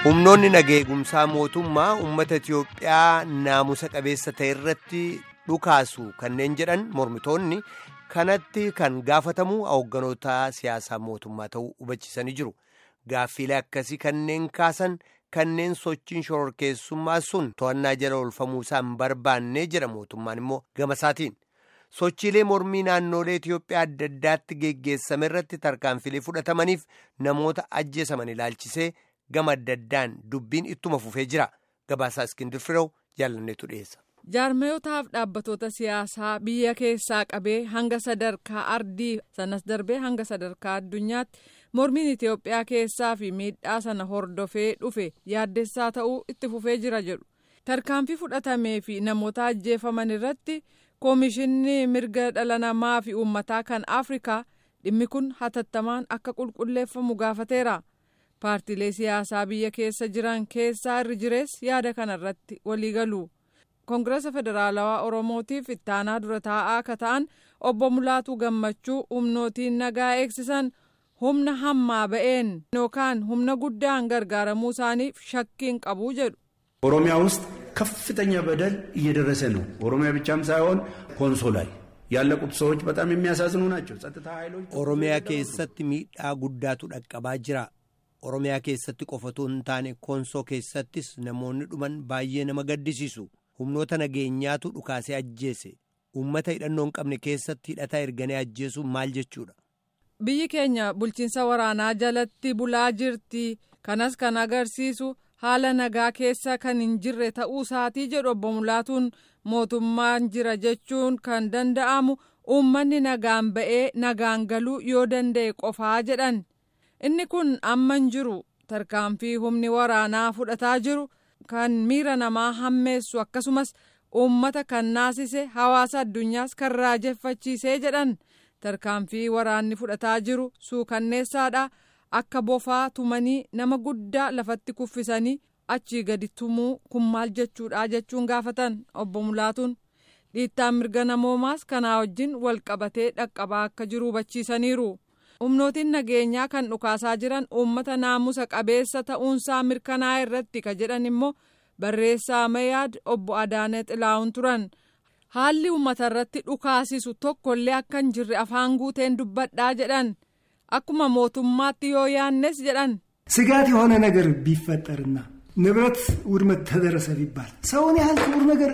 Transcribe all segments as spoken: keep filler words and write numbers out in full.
Humnoonni nageegumsaa mootummaa uummata Itiyoophiyaa naamusa qabeessa ta'e irratti dhukaasu kanneen jedhan mormitoonni kanatti kan gaafatamu hoogganoota siyaasaa mootummaa ta'uu hubachiisanii jiru. Gaaffiilee akkasii kanneen kaasan kanneen sochiin shororkeessummaa sun to'annaa jala oolfamuu isaa hin barbaanne jedha mootummaan immoo gama isaatiin. Sochiilee mormii naannolee Itiyoophiyaa adda addaatti geggeessame irratti tarkaanfilee fudhatamaniif namoota ajjeesaman ilaalchisee gama adda addaan dubbiin ittuma fufee jira. Gabaasaa Iskindir Fireew jaalanneetu dhiyeessa. Jaarmayotaaf dhaabbatoota siyaasaa biyya keessaa qabee hanga sadarkaa ardii sanas darbee hanga sadarkaa addunyaatti mormiin Itiyoophiyaa keessaa fi miidhaa sana hordofee dhufe yaaddessaa ta'uu itti fufee jira jedhu. Tarkaanfii fudhatamee fi namoota ajjeefaman irratti Koomishinni mirga dhala namaa fi uummataa kan Afrikaa dhimmi kun hatattamaan akka qulqulleeffamu gaafateera. Paartiilee siyaasaa biyya keessa jiran keessaa irri jirees yaada kanarratti waliigalu. Koongirasa Federaalawaa Oromootiif ittaanaa dura taa'aa akka ta'an obbo Mulaatuu Gammachuu humnootiin nagaa eegsisan humna hammaa ba'een yookaan humna guddaan gargaaramuu isaaniif shakkiin qabu jedhu. ኦሮሚያ ውስጥ ከፍተኛ በደል እየደረሰ ነው። ኦሮሚያ ብቻም ሳይሆን ኮንሶ ላይ ያለቁት ሰዎች በጣም የሚያሳዝኑ ናቸው። ጸጥታ ኃይሎች ኦሮሚያ keessatti miidhaa guddaatu dhaqqabaa jira. ኦሮሚያ keessatti qofatu hin taane konsoo keessattis namoonni dhuman baay'ee nama gaddisiisu. Humnoota nageenyaatu dhukaasee ajjeese. Uummata hidhannoo hin qabne keessatti hidhataa erganee ajjeesuun maal jechuudha? Biyyi keenya bulchiinsa waraanaa jalatti bulaa jirti. Kanas kan agarsiisu haala nagaa keessa kan hin jirre ta'uu isaatii jedhu obbo Mulaatuun mootummaan jira jechuun kan danda'amu uummanni nagaan ba'ee nagaan galuu yoo danda'e qofaa jedhan. Inni kun amma hin jiru. Tarkaanfii humni waraanaa fudhataa jiru kan miira namaa hammeessu akkasumas uummata kan naasise hawaasa addunyaas kan raajeffachiisee jedhan. Tarkaanfii waraanni fudhataa jiru suukanneessaadha. Akka bofaa tumanii nama guddaa lafatti kuffisanii achii gadi tumuu kun maal jechuudha jechuun gaafatan obbo Mulaatuun. Dhiittaan mirga namoomaas kanaa wajjin wal qabatee dhaqqabaa akka jiru hubachiisaniiru. Humnootiin nageenyaa kan dhukaasaa jiran uummata naamusa qabeessa ta'uunsaa mirkanaa'e irratti ka jedhan immoo barreessaa Mayaad obbo Adaanee Xilaawun turan. Haalli uummata irratti dhukaasisu tokkollee akka hin jirre afaan guuteen dubbadhaa jedhan. Akkuma mootummaatti yoo yaannes jedhan. ስጋት የሆነ ነገር ቢፈጠርና ንብረት ውድመት ተደረሰ ቢባል ሰውን ያህል ክቡር ነገር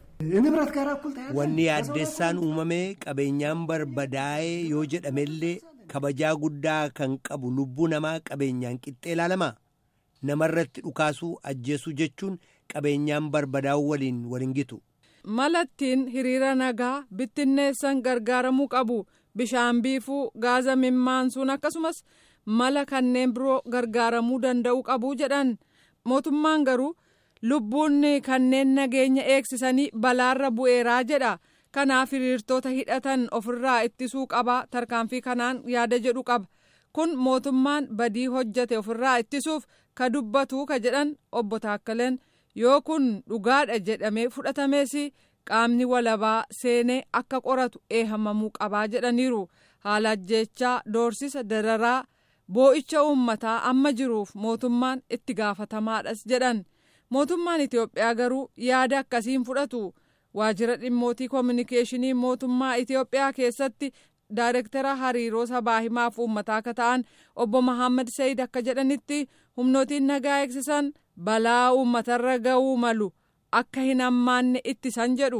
ንብረት ጋር እኩል ታያለ wanni yaaddessaan uumamee qabeenyaan barbadaa'ee yoo jedhamellee kabajaa guddaa kan qabu lubbuu namaa qabeenyaan qixxee ilaalama. Namarratti dhukaasuu ajjeesuu jechuun qabeenyaan barbadaa'uu waliin waliin gitu. Malattiin hiriira nagaa bittinneessan gargaaramuu qabu. Bishaan biifuu gaaza mimmaansuun akkasumas mala kanneen biroo gargaaramuu danda'u qabu jedhan. Mootummaan garuu lubbuun kanneen nageenya eegsisanii balaarra bu'eeraa jedha. Kanaaf hiriirtoota hidhatan ofirraa ittisuu qaba. Tarkaanfii kanaan yaada jedhu qaba. Kun mootummaan badii hojjate ofirraa ittisuuf ka dubbatu ka jedhan obbo Taakkaleen yoo kun dhugaadha jedhamee fudhatamees qaamni walabaa seenee akka qoratu eehamamuu qabaa jedhaniiru. Haala ajjeechaa doorsisa dararaa boo'icha uummataa amma jiruuf mootummaan itti gaafatamaadhas jedhan. Mootummaan Itiyoophiyaa garuu yaada akkasiin fudhatu. Waajjira dhimmootii koominikeeshinii mootummaa Itiyoophiyaa keessatti daayirektara hariiroo sabaa himaaf uummataa akka ta'an obbo Mahammad Sayid akka jedhanitti humnootiin nagaa eegsisan balaa uummatarra ga'uu malu. akka hin ammaanne ittisan jedhu.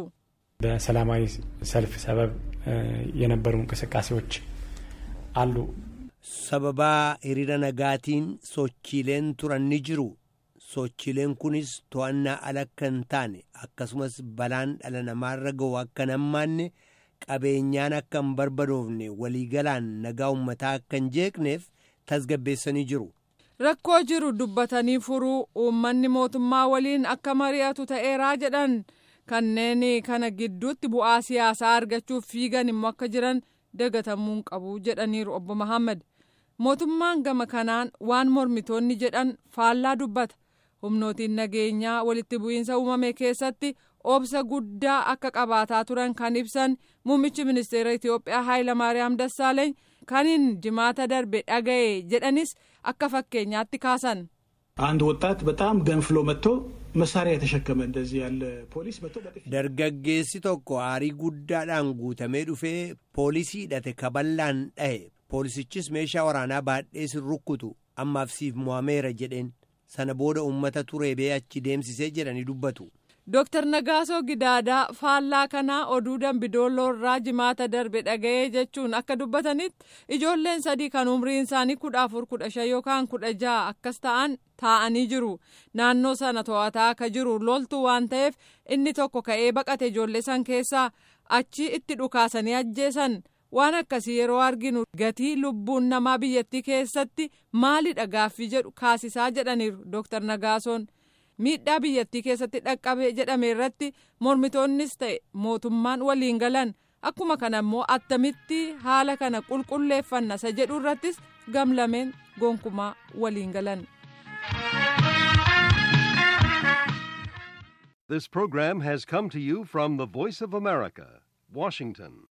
በሰላማዊ ሰልፍ ሰበብ የነበሩ እንቅስቃሴዎች አሉ። sababaa hiriira nagaatiin sochiileen turan ni jiru. Sochiileen kunis to'annaa ala akka hin taane akkasumas balaan dhala namaarra ga'u akka hin ammaanne qabeenyaan akka hin barbadoofne waliigalaan nagaa uummataa akka hin jeeqneef tasgabbeessanii jiru. Rakkoo jiru dubbatanii furuu uummanni mootummaa waliin akka mari'atu ta'eeraa jedhan. Kanneen kana gidduutti bu'aa siyaasaa argachuuf fiigan immoo akka jiran dagatamuu hin qabu jedhaniiru obbo Mahammad. Mootummaan gama kanaan waan mormitoonni jedhan faallaa dubbata. Humnootiin nageenyaa walitti bu'iinsa uumame keessatti obsa guddaa akka qabaataa turan kan ibsan muummichi ministeera Itiyoophiyaa Hayilamaariyaam Dassaaleeny kaniin jimaata darbe dhaga'e jedhanis akka fakkeenyaatti kaasan. አንድ ወጣት በጣም ገንፍሎ መጥቶ መሳሪያ የተሸከመ እንደዚህ ያለ ፖሊስ መጥቶ dargaggeessi tokko aarii guddaadhaan guutamee dhufee poolisii hidhate kaballaan dhahe poolisichis meeshaa waraanaa baadhee sin rukkutu ammaaf siif mo'ameera jedheen sana booda uummata tureebee achi deemsisee jedhanii dubbatu. Dooktar Nagaasoo Gidaadaa faallaa kanaa oduu Dambidolloo irraa jimaata darbe dhaga'ee jechuun akka dubbatanitti ijoolleen sadii kan umriin isaanii kudha afur kudha shan yookaan kudha jaha akkas ta'an taa'anii jiru. Naannoo sana to'ataa akka jiru loltuu waan ta'eef inni tokko ka'ee baqate ijoollee san keessaa achi itti dhukaasanii ajjeesan. Waan akkasii yeroo arginu gatii lubbuun namaa biyyattii keessatti maalidha gaaffii jedhu kaasisaa jedhaniiru Dooktar Nagaasoon. Miidhaa biyyattii keessatti dhaqqabe jedhame irratti mormitoonnis ta'e mootummaan waliin galan akkuma kana immoo attamitti haala kana qulqulleeffanna isa jedhu irrattis gamlameen gonkumaa waliin galan. This program has come to you from the Voice of America, Washington.